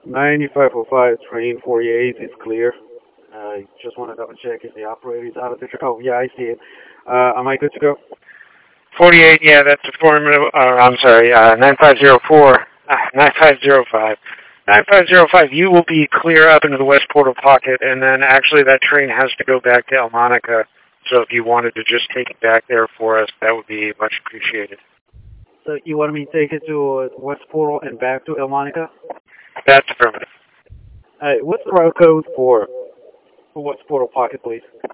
9505, train 48 is clear. I just want to double check if the operator is out of the train. Oh, yeah, I see it. Am I good to go? 48, yeah, that's affirmative. I'm sorry, 9504, 9505. 9505, you will be clear up into the West Portal pocket, and then actually that train has to go back to El Monica, so if you wanted to just take it back there for us, that would be much appreciated. So you want me to take it to West Portal and back to El Monica? That's affirmative. What's the route code for West Portal pocket, please?